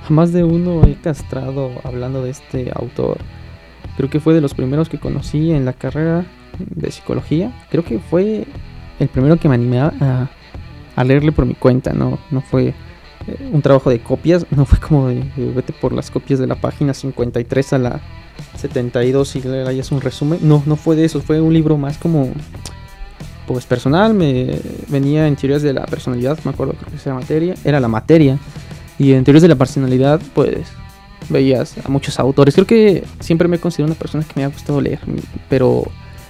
a más de uno he castrado hablando de este autor. Creo que fue de los primeros que conocí en la carrera de psicología. Creo que fue el primero que me animé a leerle por mi cuenta. No fue un trabajo de copias, no fue como de vete por las copias de la página 53 a la 72 y leas un resumen. No fue de eso, fue un libro más como pues personal. Me venía en teorías de la personalidad, me acuerdo, creo que era la materia. Y en teorías de la personalidad, pues veías a muchos autores. Creo que siempre me he considerado una persona que me ha gustado leer, pero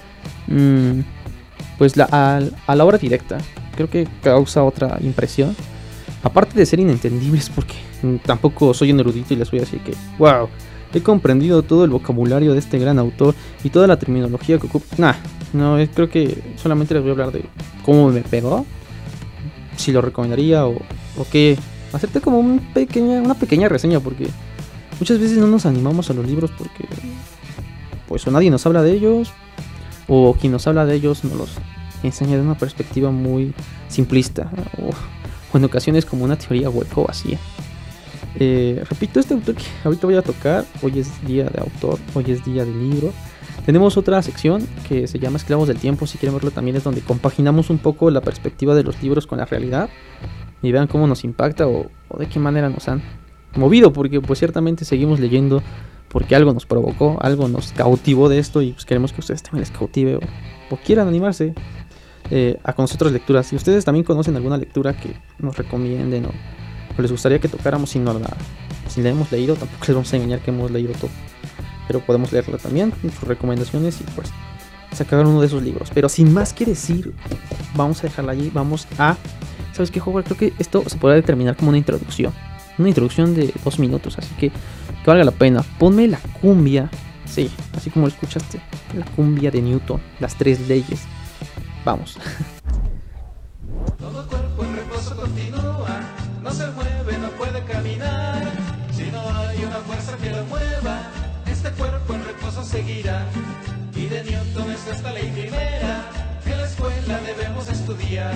pues a la hora directa creo que causa otra impresión. Aparte de ser inentendibles, porque tampoco soy un erudito y les voy a decir que wow, he comprendido todo el vocabulario de este gran autor y toda la terminología que ocupa. Creo que solamente les voy a hablar de cómo me pegó, si lo recomendaría o qué. Hacerte como una pequeña reseña, porque muchas veces no nos animamos a los libros porque pues o nadie nos habla de ellos, o quien nos habla de ellos nos los enseña de una perspectiva muy simplista, o en ocasiones como una teoría hueco o vacía. Repito, este autor que ahorita voy a tocar, hoy es día de autor, hoy es día de libro. Tenemos otra sección que se llama Esclavos del Tiempo, si quieren verlo también, es donde compaginamos un poco la perspectiva de los libros con la realidad y vean cómo nos impacta o de qué manera nos han movido, porque pues ciertamente seguimos leyendo porque algo nos provocó, algo nos cautivó de esto, y pues queremos que a ustedes también les cautive o quieran animarse a conocer otras lecturas. Si ustedes también conocen alguna lectura que nos recomienden o les gustaría que tocáramos si la hemos leído, tampoco les vamos a engañar que hemos leído todo, pero podemos leerla también, sus recomendaciones, y pues sacar uno de esos libros. Pero sin más que decir, vamos a dejarla allí. Vamos a... ¿Sabes qué, Howard? Creo que esto se podrá determinar como una introducción de 2 minutos, así que valga la pena. Ponme la cumbia, sí, así como lo escuchaste, la cumbia de Newton, las 3 leyes. Vamos. Todo cuerpo en reposo continúa, no se mueve, no puede caminar. Si no hay una fuerza que lo mueva, este cuerpo en reposo seguirá. Y de Newton es esta ley primera, que en la escuela debemos estudiar.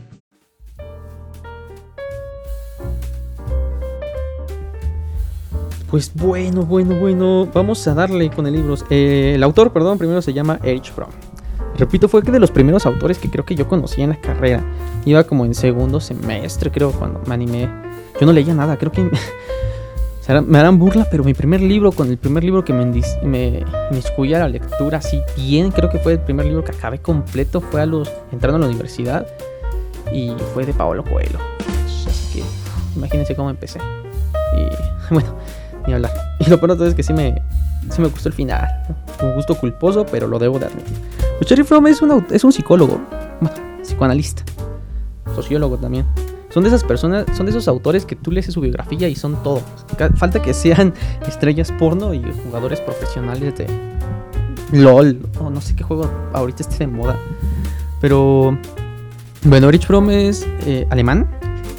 Pues bueno, vamos a darle con el libro. El autor, primero se llama Erich Fromm. Repito, fue de los primeros autores que creo que yo conocí en la carrera. Iba como en segundo semestre, creo, cuando me animé. Yo no leía nada, creo que me harán burla, pero el primer libro que me inmiscuí a la lectura así bien, creo que fue el primer libro que acabé completo, fue entrando a la universidad, y fue de Paulo Coelho. Así que imagínense cómo empecé. Y bueno, ni hablar. Y lo peor de todo es que sí me gustó el final, ¿no? Un gusto culposo, pero lo debo de admitir. Erich Fromm es un psicólogo, bueno, psicoanalista, sociólogo también. Son de esas personas, son de esos autores que tú lees su biografía y son todo. Falta que sean estrellas porno y jugadores profesionales de LOL o no sé qué juego ahorita esté de moda. Pero bueno, Erich Fromm es alemán.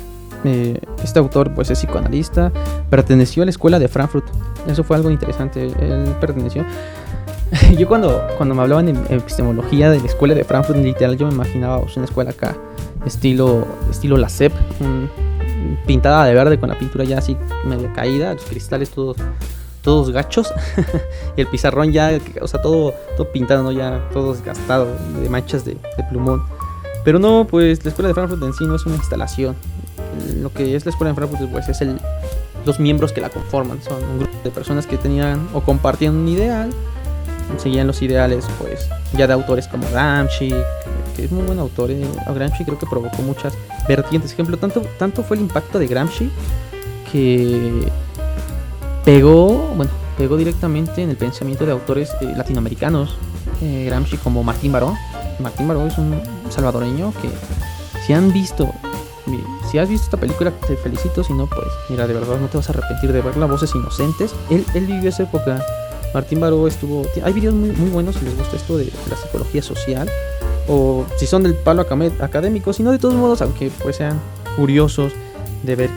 Este autor pues es psicoanalista, perteneció a la escuela de Frankfurt. Eso fue algo interesante. Él perteneció. Yo cuando me hablaban en epistemología de la escuela de Frankfurt, literal yo me imaginaba una escuela acá estilo la SEP, pintada de verde con la pintura ya así medio caída, los cristales todos gachos y el pizarrón ya, o sea, todo pintado, ¿no? Ya todo desgastado de manchas de plumón. Pero no, pues la escuela de Frankfurt en sí no es una instalación. Lo que es la escuela de Frankfurt pues es los miembros que la conforman. Son un grupo de personas que tenían o compartían un ideal, seguían los ideales pues ya de autores como Gramsci, que es muy buen autor. A Gramsci creo que provocó muchas vertientes. Ejemplo, tanto fue el impacto de Gramsci que pegó directamente en el pensamiento de autores latinoamericanos. Gramsci como Martín Baró. Martín Baró es un salvadoreño que si has visto esta película te felicito, si no pues mira, de verdad no te vas a arrepentir de verla. Voces Inocentes, él vivió esa época. Martín Baró hay videos muy, muy buenos si les gusta esto de la psicología social, o si son del palo académico, sino de todos modos, aunque pues sean curiosos de ver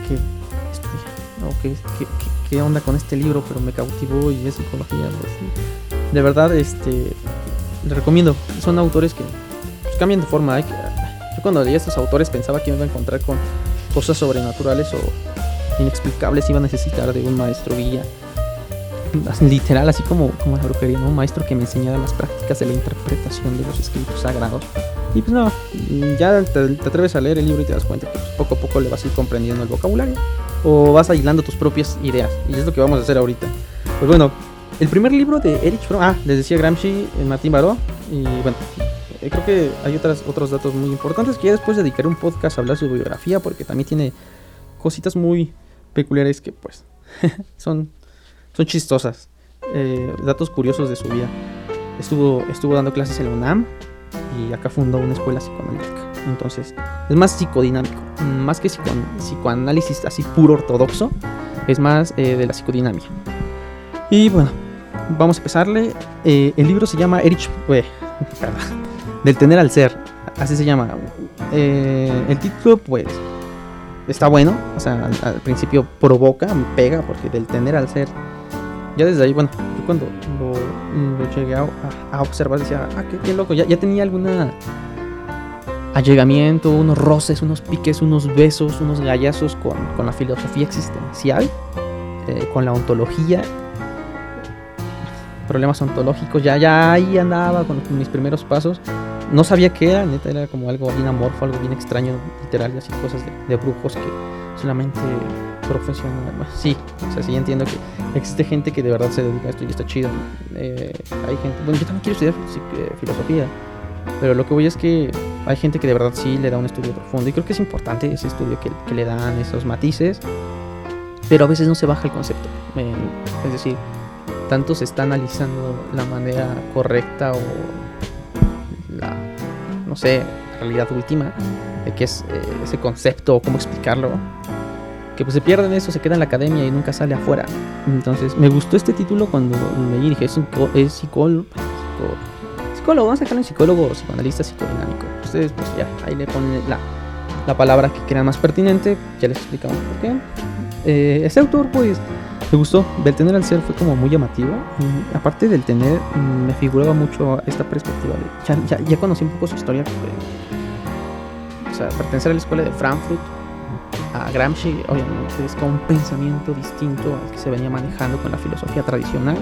qué onda con este libro, pero me cautivó y es psicología, pues, de verdad les recomiendo. Son autores que pues, cambian de forma. Yo cuando leía a estos autores pensaba que me iba a encontrar con cosas sobrenaturales inexplicables iba a necesitar de un maestro guía. Literal, así como la brujería, ¿no? Un maestro que me enseñara las prácticas de la interpretación de los escritos sagrados. Y pues no, ya te atreves a leer el libro y te das cuenta que pues, poco a poco le vas a ir comprendiendo el vocabulario o vas aislando tus propias ideas. Y es lo que vamos a hacer ahorita. Pues bueno, el primer libro de Erich Fromm, les decía Gramsci, Martín Baró. Y bueno, creo que hay otros datos muy importantes que ya después dedicaré un podcast a hablar de su biografía, porque también tiene cositas muy peculiares que pues son chistosas. Datos curiosos de su vida. Estuvo dando clases en la UNAM y acá fundó una escuela psicoanalítica. Entonces es más psicodinámico, más que psicoanálisis así puro ortodoxo. Es más de la psicodinámica. Y bueno, vamos a empezarle. El libro se llama Del tener al ser, así se llama. El título pues está bueno, o sea, al principio provoca, pega, porque del tener al ser, ya desde ahí, bueno, yo cuando lo llegué a observar decía, qué loco, ya tenía alguna allegamiento, unos roces, unos piques, unos besos, unos gallazos con la filosofía existencial, con la ontología, problemas ontológicos, ya ahí andaba con mis primeros pasos. No sabía qué era, neta, era como algo bien amorfo, algo bien extraño, literal, y así cosas de brujos que solamente profesional. Sí, o sea, sí entiendo que existe gente que de verdad se dedica a esto y está chido. Hay gente, bueno, yo también quiero estudiar filosofía, pero lo que voy es que hay gente que de verdad sí le da un estudio profundo, y creo que es importante ese estudio que le dan esos matices, pero a veces no se baja el concepto. Es decir, tanto se está analizando la manera correcta o la, no sé, realidad última de qué es ese concepto o cómo explicarlo, que pues se pierde en eso, se queda en la academia y nunca sale afuera. Entonces me gustó este título cuando leí y dije, es psicólogo, vamos a dejarlo en psicólogo o psicoanalista psicodinámico. Ustedes pues ya ahí le ponen la palabra que crean más pertinente, ya les explicamos por qué. Este autor pues me gustó, del tener al ser fue como muy llamativo, y aparte del tener me figuraba mucho esta perspectiva de, ya conocí un poco su historia, o sea, pertenecer a la escuela de Frankfurt, a Gramsci, obviamente es como un pensamiento distinto al que se venía manejando con la filosofía tradicional.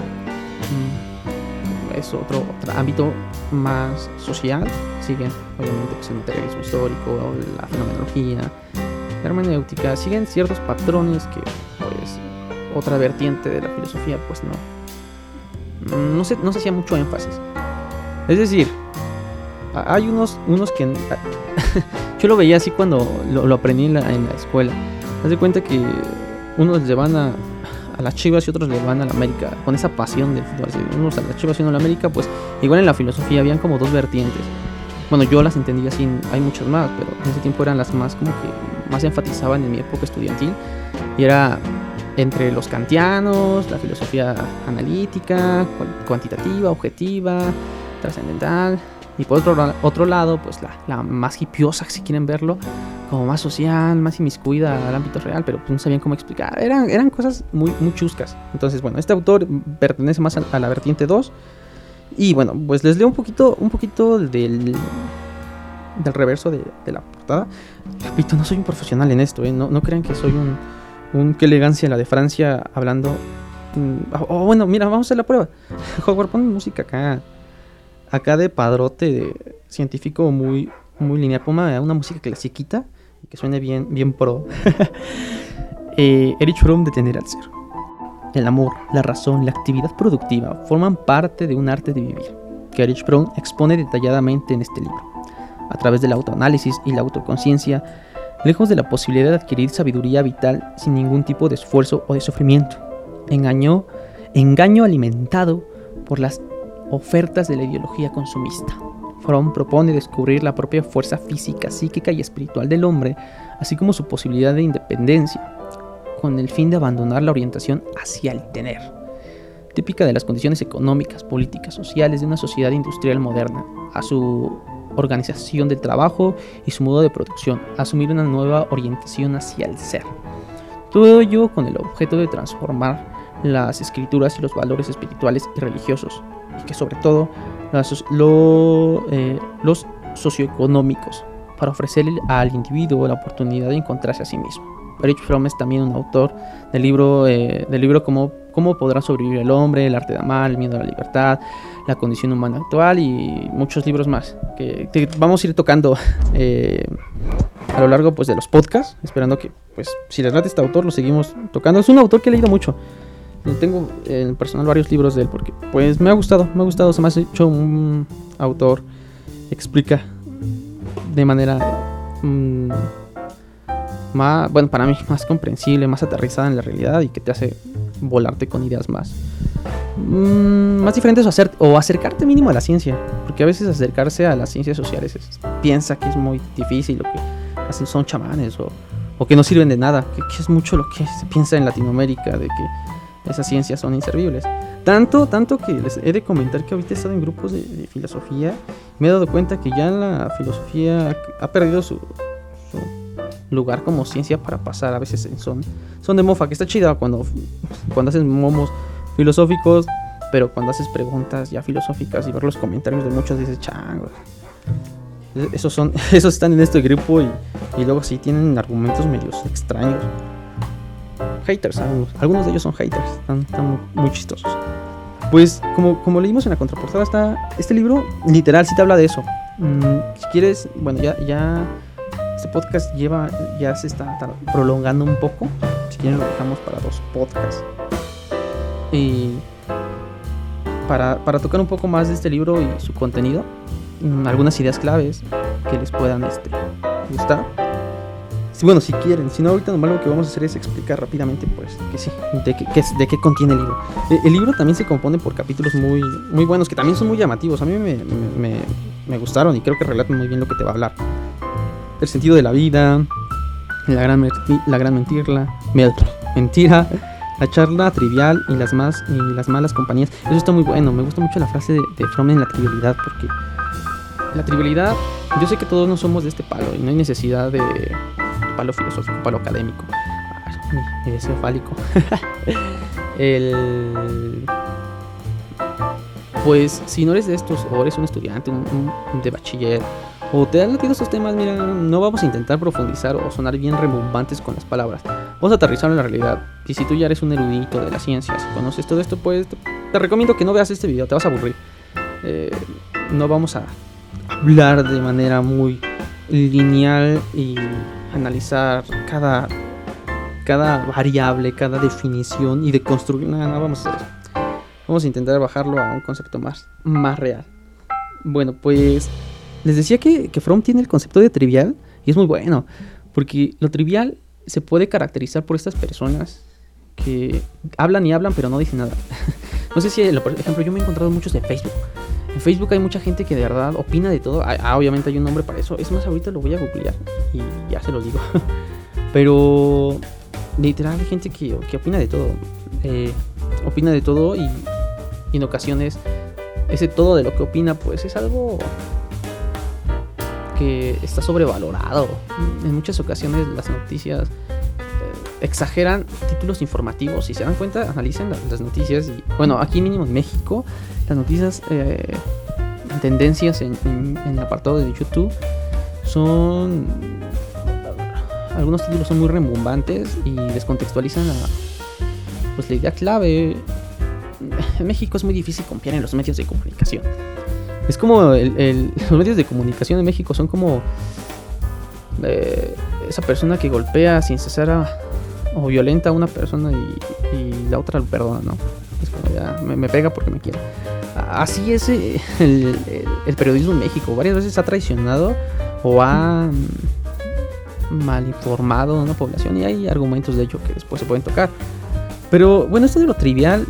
Es otro ámbito más social. Siguen obviamente pues el materialismo histórico, la fenomenología, la hermenéutica, siguen ciertos patrones que pues otra vertiente de la filosofía pues no se hacía mucho énfasis. Es decir, hay unos que yo lo veía así cuando lo aprendí en la escuela. Haz de cuenta que unos le van a las Chivas y otros le van a la América, con esa pasión del fútbol. Unos a las Chivas y uno a la América, pues igual en la filosofía habían como dos vertientes. Bueno, yo las entendía así, hay muchas más, pero en ese tiempo eran las más como que más enfatizaban en mi época estudiantil. Y era entre los kantianos, la filosofía analítica, cuantitativa, objetiva, trascendental. Y por otro lado, pues la más hipiosa, si quieren verlo, como más social, más inmiscuida al ámbito real, pero pues no sabían cómo explicar. Eran cosas muy chuscas. Entonces, bueno, este autor pertenece más a la vertiente 2. Y bueno, pues les leo un poquito del reverso de la portada. Repito, no soy un profesional en esto, no crean que soy un qué elegancia la de Francia hablando. Bueno, mira, vamos a hacer la prueba. Howard, pon música acá de padrote, de científico muy lineal. Ponme una música clasiquita que suene bien pro. Erich Fromm, de tener al ser. El amor, la razón, la actividad productiva forman parte de un arte de vivir, que Erich Fromm expone detalladamente en este libro. A través del autoanálisis y la autoconciencia, lejos de la posibilidad de adquirir sabiduría vital sin ningún tipo de esfuerzo o de sufrimiento. Engaño alimentado por las ofertas de la ideología consumista. Fromm propone descubrir la propia fuerza física, psíquica y espiritual del hombre, así como su posibilidad de independencia, con el fin de abandonar la orientación hacia el tener, típica de las condiciones económicas, políticas, sociales de una sociedad industrial moderna, a su organización del trabajo y su modo de producción, asumir una nueva orientación hacia el ser. Todo ello con el objeto de transformar las escrituras y los valores espirituales y religiosos, y que sobre todo los socioeconómicos, para ofrecerle al individuo la oportunidad de encontrarse a sí mismo. Erich Fromm es también un autor del libro Cómo podrá sobrevivir el hombre, el arte de amar, el miedo a la libertad, la condición humana actual y muchos libros más que vamos a ir tocando a lo largo pues de los podcasts, esperando que pues si les late este autor lo seguimos tocando. Es un autor que he leído mucho. Tengo en personal varios libros de él porque pues me ha gustado, se me ha hecho un autor que explica de manera más, bueno, para mí más comprensible, más aterrizada en la realidad y que te hace volarte con ideas más diferentes o acercarte mínimo a la ciencia, porque a veces acercarse a las ciencias sociales piensa que es muy difícil, o que hacen son chamanes o que no sirven de nada, que es mucho lo que se piensa en Latinoamérica, de que esas ciencias son inservibles. Tanto que les he de comentar que ahorita he estado en grupos de filosofía. Me he dado cuenta que ya la filosofía ha perdido su lugar como ciencia para pasar. A veces son de mofa, que está chida cuando haces momos filosóficos, pero cuando haces preguntas ya filosóficas y ver los comentarios de muchos dices, chango, esos están en este grupo y luego sí tienen argumentos medios extraños. Haters, algunos de ellos son haters, están muy chistosos. Pues como leímos en la contraportada, está este libro literal sí te habla de eso. Si quieres, bueno, ya este podcast ya se está prolongando un poco. Si quieren lo dejamos para 2 podcasts. Y para tocar un poco más de este libro y su contenido, algunas ideas claves que les puedan gustar. Bueno, si quieren, si no, ahorita nomás lo que vamos a hacer es explicar rápidamente, pues, que sí, de qué contiene el libro. El libro también se compone por capítulos muy, muy buenos, que también son muy llamativos. A mí me gustaron y creo que relatan muy bien lo que te va a hablar. El sentido de la vida, la gran mentira, la charla trivial y las malas compañías. Eso está muy bueno. Me gusta mucho la frase de Fromm en la trivialidad, porque la trivialidad, yo sé que todos no somos de este palo y no hay necesidad de palo filosófico, palo académico, deseo fálico. Pues si no eres de estos, o eres un estudiante de bachiller, o te dan latido estos temas, mira, no vamos a intentar profundizar o sonar bien rebombantes con las palabras. Vamos a aterrizar en la realidad. Y si tú ya eres un erudito de las ciencias y conoces todo esto, pues te recomiendo que no veas este video, te vas a aburrir. No vamos a hablar de manera muy lineal y analizar cada variable, cada definición y de construir. No vamos a hacer eso. Vamos a intentar bajarlo a un concepto más real. Bueno, pues les decía que Fromm tiene el concepto de trivial y es muy bueno, porque lo trivial se puede caracterizar por estas personas que hablan y hablan pero no dicen nada. No sé si, por ejemplo, yo me he encontrado muchos de Facebook. En Facebook hay mucha gente que de verdad opina de todo. Obviamente hay un nombre para eso. Es más, ahorita lo voy a googlear y ya se lo digo. Pero literal hay gente que opina de todo. Opina de todo y en ocasiones ese todo de lo que opina pues es algo que está sobrevalorado. En muchas ocasiones las noticias exageran títulos informativos. Si se dan cuenta, analicen las noticias. Y bueno, aquí mínimo en México, las noticias tendencias en el apartado de YouTube son... Algunos títulos son muy rebombantes y descontextualizan pues la idea clave. En México es muy difícil confiar en los medios de comunicación. Es como los medios de comunicación en México son como esa persona que golpea sin cesar o violenta a una persona y la otra lo perdona, ¿no? Es como ya me pega porque me quiere. Así es el periodismo en México. Varias veces ha traicionado o ha mal informado a una población y hay argumentos de ello que después se pueden tocar. Pero bueno, esto de lo trivial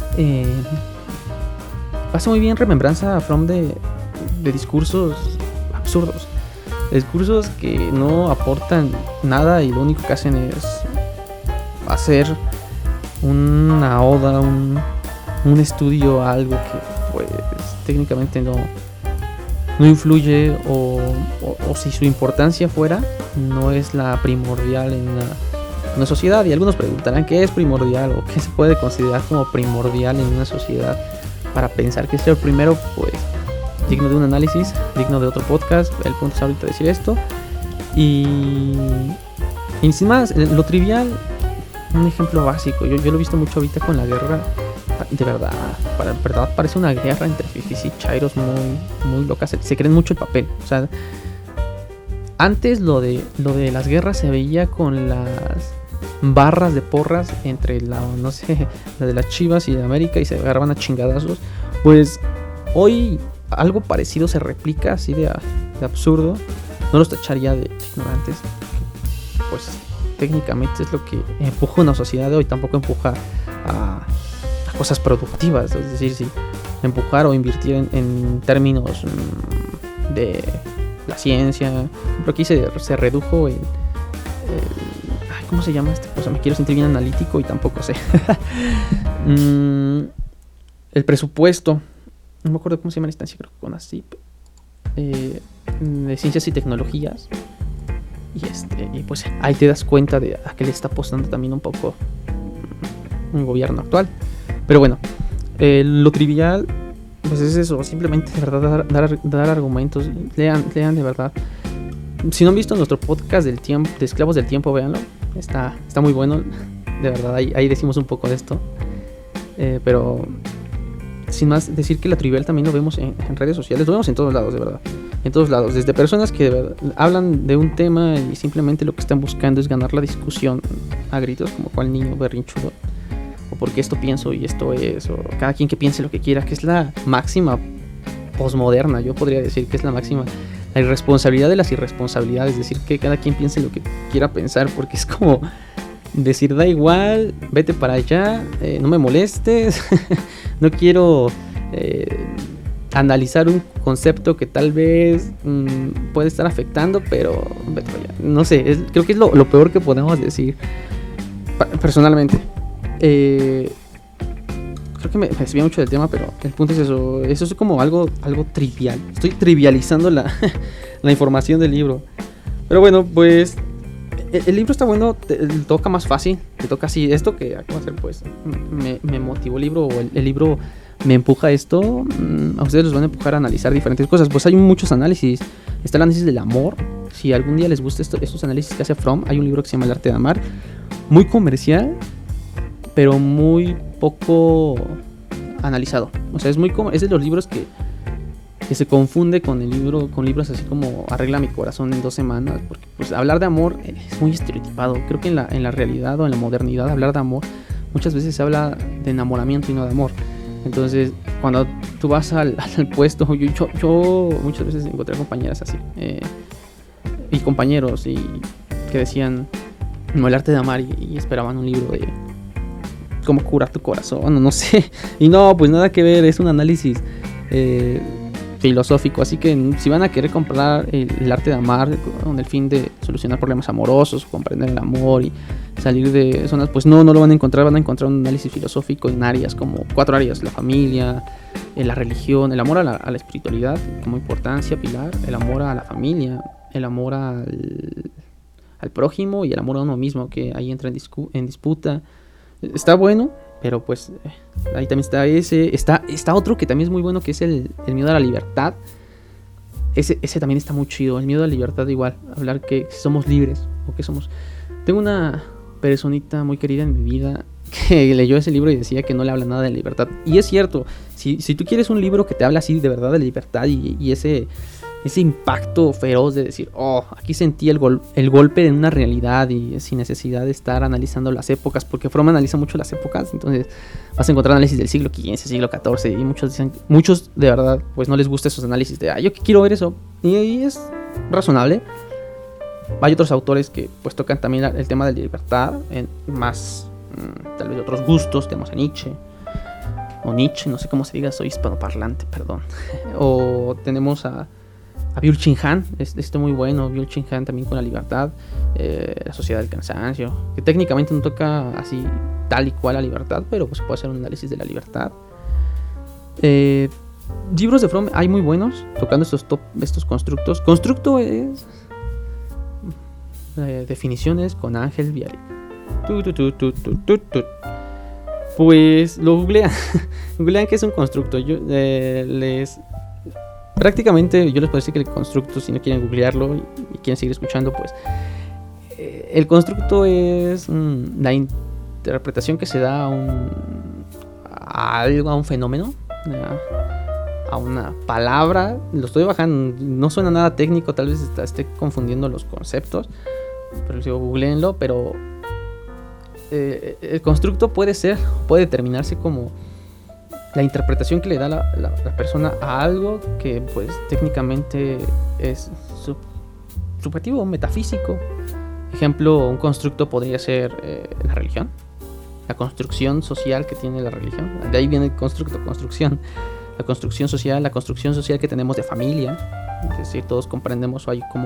hace muy bien remembranza a Fromm de discursos absurdos. Discursos que no aportan nada y lo único que hacen es hacer una oda, un estudio a algo que pues técnicamente no influye o si su importancia fuera no es la primordial en una sociedad. Y algunos preguntarán qué es primordial o qué se puede considerar como primordial en una sociedad para pensar que es el primero. Pues digno de un análisis, digno de otro podcast. El punto es ahorita decir esto y Y sin más, lo trivial, un ejemplo básico, yo lo he visto mucho ahorita con la guerra. De verdad, parece una guerra entre fifis y chairos muy locas. Se creen mucho el papel. O sea, antes lo de las guerras se veía con las barras de porras entre la de las Chivas y de América, y se agarraban a chingadazos. Pues hoy algo parecido se replica así de absurdo. No los tacharía de ignorantes, pues técnicamente es lo que empuja una sociedad de hoy. Tampoco empuja a cosas productivas, es decir, si empujar o invertir en términos de la ciencia. Pero aquí se redujo en ¿cómo se llama esta cosa? Me quiero sentir bien analítico y tampoco sé. El presupuesto, no me acuerdo cómo se llama la instancia, creo que CONACYT, de ciencias y tecnologías. Y pues ahí te das cuenta de a qué le está apostando también un poco un gobierno actual. Pero bueno, lo trivial pues es eso, simplemente de verdad dar argumentos. Lean de verdad. Si no han visto nuestro podcast del tiempo, de Esclavos del Tiempo, véanlo. Está muy bueno. De verdad, ahí decimos un poco de esto. Pero sin más, decir que la trivial también lo vemos en redes sociales. Lo vemos en todos lados, de verdad. En todos lados. Desde personas que de verdad hablan de un tema y simplemente lo que están buscando es ganar la discusión a gritos, como cual niño berrinchudo. O porque esto pienso y esto es. O cada quien que piense lo que quiera, que es la máxima posmoderna. Yo podría decir que es la máxima. La irresponsabilidad de las irresponsabilidades. Es decir, que cada quien piense lo que quiera pensar. Porque es como decir, da igual, vete para allá, no me molestes. No quiero analizar un concepto que tal vez puede estar afectando, pero vete para allá. No sé, creo que es lo peor que podemos decir personalmente. Creo que me desvía mucho del tema, pero el punto es eso. Eso es como algo trivial. Estoy trivializando la información del libro. Pero bueno, pues el libro está bueno, te toca más fácil. Te toca así. Esto que acabo de hacer, pues me motivó el libro. O el libro me empuja a esto. A ustedes los van a empujar a analizar diferentes cosas. Pues hay muchos análisis. Está el análisis del amor. Si algún día les gusta estos análisis que hace Fromm, hay un libro que se llama El arte de amar. Muy comercial, pero muy poco analizado. O sea, es de los libros que se confunde con libros así como Arregla mi corazón en 2 semanas, porque pues hablar de amor es muy estereotipado. Creo que en la realidad o en la modernidad hablar de amor muchas veces se habla de enamoramiento y no de amor. Entonces, cuando tú vas al puesto, yo muchas veces encontré compañeras así y compañeros y que decían no, el arte de amar y esperaban un libro de cómo curar tu corazón, no sé. Y no, pues nada que ver, es un análisis filosófico. Así que si van a querer comprar el arte de amar con el fin de solucionar problemas amorosos, comprender el amor y salir de zonas, pues no lo van a encontrar. Van a encontrar un análisis filosófico en áreas como 4 áreas: la familia, la religión, el amor a la espiritualidad como importancia pilar, el amor a la familia, el amor al prójimo y el amor a uno mismo, que ahí entra en disputa. Está bueno, pero pues ahí también está está otro que también es muy bueno, que es el miedo a la libertad. Ese también está muy chido, el miedo a la libertad. Igual, hablar que somos libres o que somos. Tengo una personita muy querida en mi vida que leyó ese libro y decía que no le habla nada de libertad. Y es cierto, si tú quieres un libro que te habla así de verdad de libertad y ese impacto feroz de decir, aquí sentí el golpe de una realidad y sin necesidad de estar analizando las épocas, porque Fromm analiza mucho las épocas. Entonces vas a encontrar análisis del siglo XV, siglo XIV, y muchos de verdad pues no les gusta esos análisis de, yo quiero ver eso, y es razonable. Hay otros autores que pues tocan también el tema de la libertad en más tal vez otros gustos. Tenemos a Nietzsche, no sé cómo se diga, soy hispanoparlante, perdón. O tenemos a Byul-Chul Han, muy bueno. Byul-Chul Han también con la libertad, la sociedad del cansancio, que técnicamente no toca así tal y cual la libertad, pero pues puede hacer un análisis de la libertad. Libros de Fromm hay muy buenos tocando estos constructos. Constructo es definiciones con Ángel Viale. Pues lo googlean. Googlean qué es un constructo. Prácticamente yo les puedo decir que el constructo, si no quieren googlearlo y quieren seguir escuchando, pues El constructo es la interpretación que se da a algo, a un fenómeno, a una palabra. Lo estoy bajando, no suena nada técnico, tal vez esté confundiendo los conceptos, pero si googleenlo. Pero el constructo puede determinarse como la interpretación que le da la persona a algo que pues técnicamente es subjetivo, metafísico. Ejemplo, un constructo podría ser la religión, la construcción social que tiene la religión. De ahí viene el construcción. La construcción social que tenemos de familia. Es decir, todos comprendemos, hay como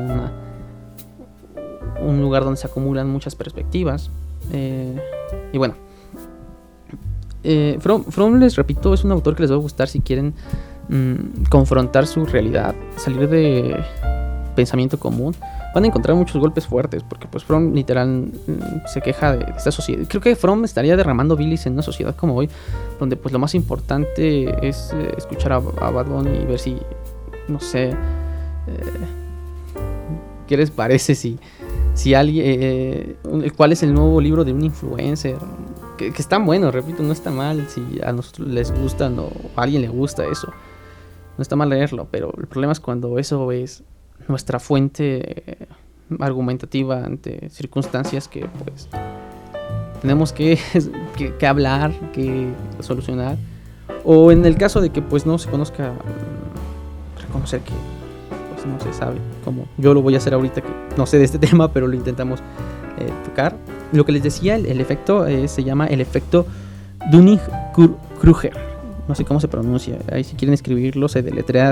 un lugar donde se acumulan muchas perspectivas. Y bueno, Fromm, les repito, es un autor que les va a gustar si quieren confrontar su realidad, salir de pensamiento común. Van a encontrar muchos golpes fuertes, porque pues Fromm literal se queja de esta sociedad. Creo que Fromm estaría derramando bilis en una sociedad como hoy, donde pues lo más importante es escuchar a Bad Bunny y ver si, no sé, ¿qué les parece si alguien, cuál es el nuevo libro de un influencer? Que están buenos, repito, no está mal si a nosotros les gustan o a alguien le gusta eso. No está mal leerlo, pero el problema es cuando eso es nuestra fuente argumentativa ante circunstancias que pues tenemos que hablar, que solucionar, o en el caso de que pues no se conozca, reconocer que pues no se sabe, como yo lo voy a hacer ahorita, que no sé de este tema, pero lo intentamos tocar. Lo que les decía, el efecto se llama el efecto Dunning-Kruger. No sé cómo se pronuncia. Ahí si quieren escribirlo se deletrea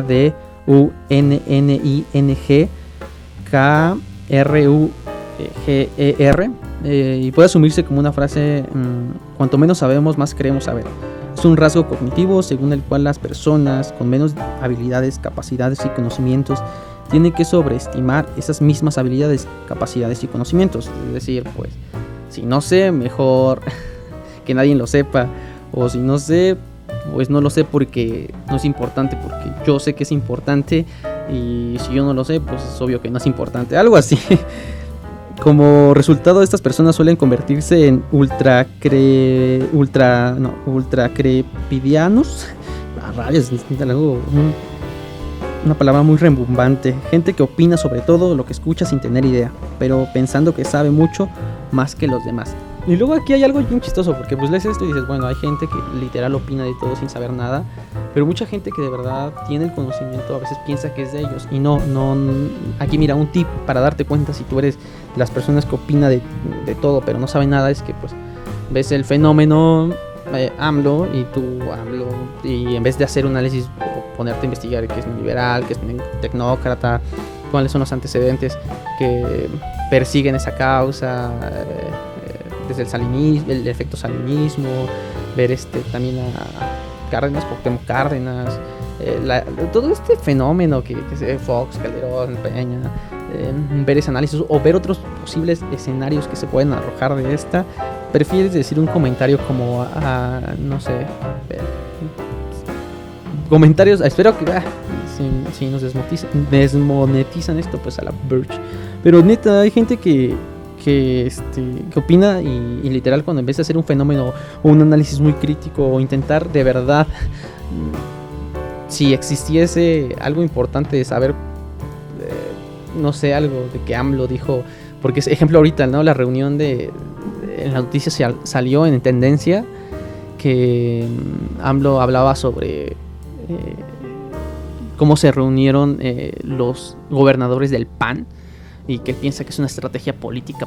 Dunning-Kruger. Y puede asumirse como una frase: cuanto menos sabemos, más creemos saber. Es un rasgo cognitivo según el cual las personas con menos habilidades, capacidades y conocimientos tienen que sobreestimar esas mismas habilidades, capacidades y conocimientos. Es decir, pues, si no sé, mejor que nadie lo sepa. O si no sé, pues no lo sé porque no es importante, porque yo sé que es importante. Y si yo no lo sé, pues es obvio que no es importante. Algo así. Como resultado, estas personas suelen convertirse en ultracrepidianos. Rayos, una palabra muy rimbombante. Gente que opina sobre todo lo que escucha sin tener idea, pero pensando que sabe mucho más que los demás. Y luego aquí hay algo bien chistoso, porque pues lees esto y dices, bueno, hay gente que literal opina de todo sin saber nada, pero mucha gente que de verdad tiene el conocimiento a veces piensa que es de ellos. Y no. Aquí mira, un tip para darte cuenta si tú eres de las personas que opina de todo pero no sabe nada, es que pues ves el fenómeno AMLO y tú AMLO, y en vez de hacer un análisis o ponerte a investigar qué es un liberal, qué es un tecnócrata, cuáles son los antecedentes que persiguen esa causa, desde el salinismo, el efecto salinismo, ver también a Cárdenas, Cuauhtémoc Cárdenas, todo este fenómeno que Fox, Calderón, Peña, ver ese análisis o ver otros posibles escenarios que se pueden arrojar de esta. Prefieres decir un comentario como no sé, comentarios, espero que si nos desmonetizan esto, pues a la Birch. Pero neta, hay gente que opina y literal, cuando en vez de hacer un fenómeno o un análisis muy crítico o intentar de verdad si existiese algo importante de saber, no sé, algo de que AMLO dijo, porque es ejemplo ahorita, ¿no? La reunión en la noticia salió en tendencia que AMLO hablaba sobre cómo se reunieron los gobernadores del PAN, y que él piensa que es una estrategia política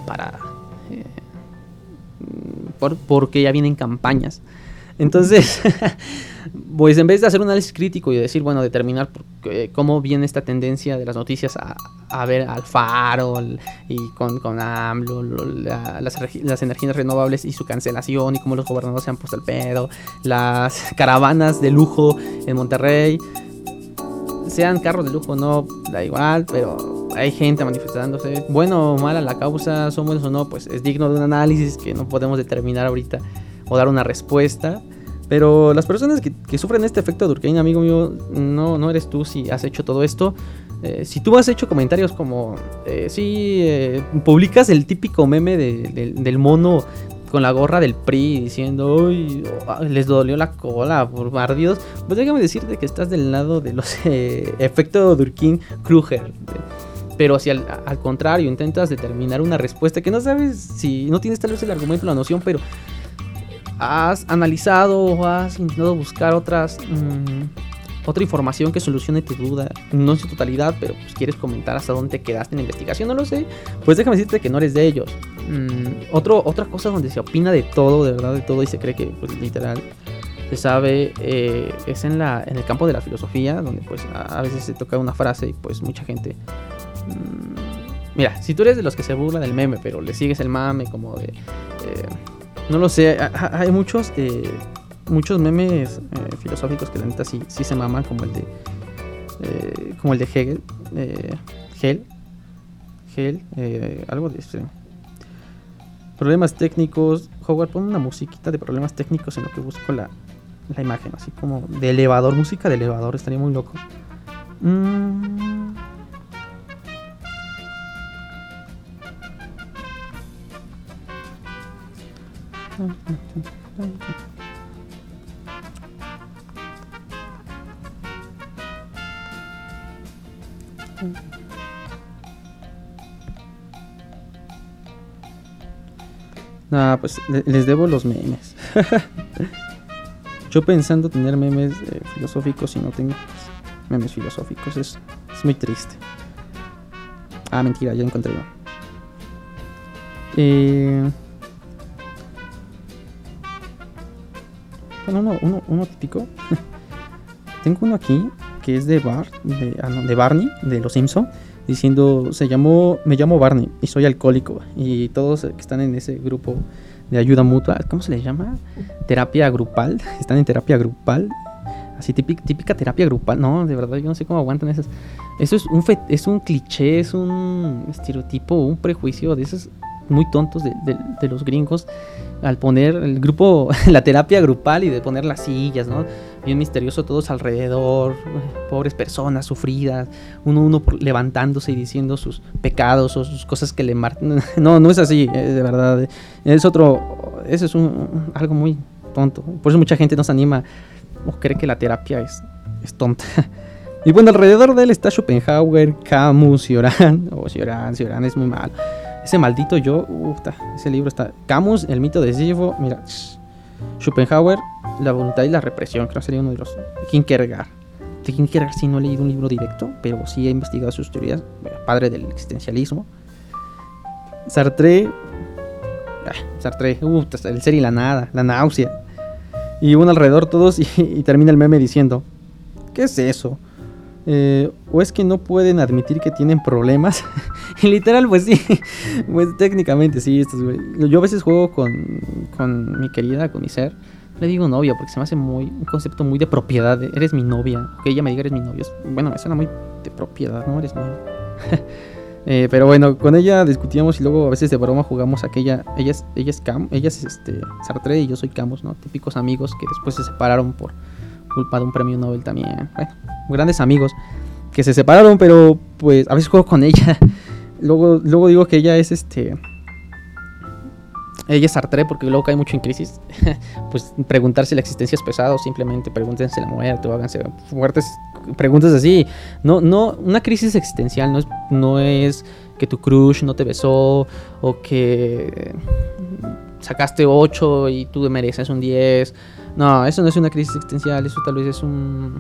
porque ya vienen campañas. Entonces, pues en vez de hacer un análisis crítico y decir, bueno, determinar cómo viene esta tendencia de las noticias a ver al Faro y con AMLO, las energías renovables y su cancelación, y cómo los gobernadores se han puesto el pedo, las caravanas de lujo en Monterrey, sean carros de lujo, no, da igual, pero hay gente manifestándose, bueno o mala la causa, son buenos o no, pues es digno de un análisis que no podemos determinar ahorita o dar una respuesta. Pero las personas que sufren este efecto Durkheim, amigo mío, no eres tú si has hecho todo esto. Si tú has hecho comentarios como, publicas el típico meme del mono con la gorra del PRI diciendo, uy, les dolió la cola por bardios, pues déjame decirte que estás del lado de los efecto Durkheim-Kruger. Pero si al contrario intentas determinar una respuesta que no sabes, si no tienes tal vez el argumento o la noción, pero has analizado o has intentado buscar otra información que solucione tu duda, no en su totalidad, pero pues quieres comentar hasta dónde te quedaste en la investigación, no lo sé, pues déjame decirte que no eres de ellos. Otra cosa donde se opina de todo, de verdad de todo, y se cree que pues literal se sabe, es en el campo de la filosofía, donde pues a veces se toca una frase y pues mucha gente... Mira, si tú eres de los que se burla del meme, pero le sigues el mame como de... no lo sé, hay muchos memes filosóficos que la neta sí se maman, como el de Hegel, algo de este. Problemas técnicos. Howard, pon una musiquita de problemas técnicos en lo que busco la imagen, así como de elevador, música de elevador, estaría muy loco. Pues les debo los memes. Yo pensando tener memes filosóficos y no tengo pues, memes filosóficos, es muy triste. Mentira, ya encontré uno. Bueno, uno típico. Tengo uno aquí que es de Barney, de Los Simpson, diciendo, me llamo Barney y soy alcohólico. Y todos que están en ese grupo de ayuda mutua, ¿cómo se les llama? Terapia grupal. Están en terapia grupal. Así típica terapia grupal. No, de verdad, yo no sé cómo aguantan esas. Eso es un cliché, es un estereotipo, un prejuicio de esos muy tontos de los gringos, al poner el grupo, la terapia grupal, y de poner las sillas, ¿no? Bien misterioso, todos alrededor, pobres personas sufridas, uno levantándose y diciendo sus pecados o sus cosas que le marcan. No es así, de verdad. Eso es algo muy tonto. Por eso mucha gente no se anima o cree que la terapia es tonta. Y bueno, alrededor de él está Schopenhauer, Camus, Cioran es muy malo. Ese maldito yo, ese libro está. Camus, el mito de Sísifo, mira. Schopenhauer, la voluntad y la represión, creo que sería uno de los. Kierkegaard. De Kierkegaard sí no he leído un libro directo, pero sí he investigado sus teorías. Padre del existencialismo. Sartre, el ser y la nada, la náusea. Y bueno, alrededor todos y termina el meme diciendo, ¿qué es eso? O es que no pueden admitir que tienen problemas. Y literal, pues sí. Pues técnicamente sí. Yo a veces juego con mi querida, con mi ser. Le digo novia porque se me hace un concepto muy de propiedad. Eres mi novia. Que ella me diga eres mi novio. Bueno, me suena muy de propiedad, ¿no? Eres mi... pero bueno, con ella discutíamos y luego a veces de broma jugamos aquella. Ella es Sartre y yo soy Camus, ¿no? Típicos amigos que después se separaron por culpa de un premio Nobel también. Bueno, grandes amigos que se separaron, pero pues a veces juego con ella. Luego digo que ella es ella es Sartre porque luego cae mucho en crisis. Pues preguntar si la existencia es pesada o simplemente pregúntense la muerte o háganse fuertes preguntas así. No, una crisis existencial no es que tu crush no te besó o que sacaste 8 y tú mereces un 10. No, eso no es una crisis existencial, eso tal vez es un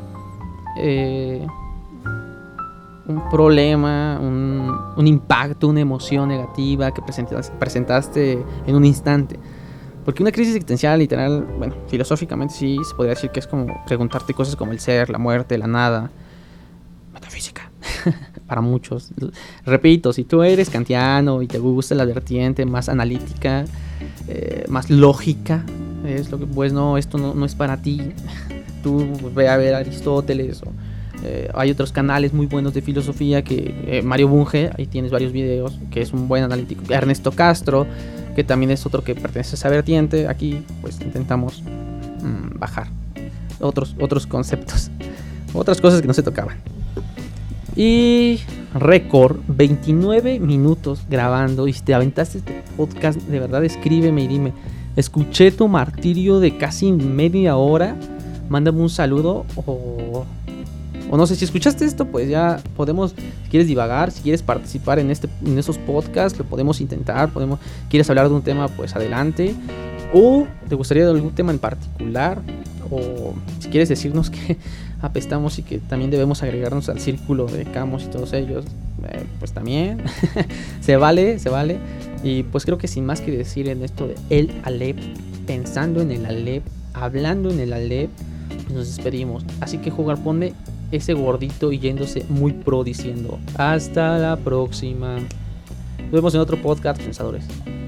problema, un impacto, una emoción negativa que presentaste en un instante. Porque una crisis existencial, literal, bueno, filosóficamente sí se podría decir que es como preguntarte cosas como el ser, la muerte, la nada, metafísica. Para muchos. Repito, si tú eres kantiano y te gusta la vertiente más analítica, más lógica, es lo que, pues no, esto no es para ti. Tú ve a ver a Aristóteles o hay otros canales muy buenos de filosofía que Mario Bunge, ahí tienes varios videos, que es un buen analítico. Ernesto Castro, que también es otro que pertenece a esa vertiente. Aquí pues intentamos bajar otros conceptos, otras cosas que no se tocaban. Y récord, 29 minutos grabando. Y si te aventaste este podcast, de verdad escríbeme y dime, escuché tu martirio de casi media hora, mándame un saludo. O no sé, si escuchaste esto, pues ya podemos, si quieres divagar, si quieres participar en esos podcasts, lo podemos intentar. Quieres hablar de un tema, pues adelante. O te gustaría de algún tema en particular, o si quieres decirnos que apestamos y que también debemos agregarnos al círculo de Camus y todos ellos, pues también se vale. Y pues creo que sin más que decir en esto de el Aleph, pensando en el Aleph, hablando en el Aleph, nos despedimos. Así que jugar, ponle ese gordito y yéndose muy pro diciendo hasta la próxima. Nos vemos en otro podcast, pensadores.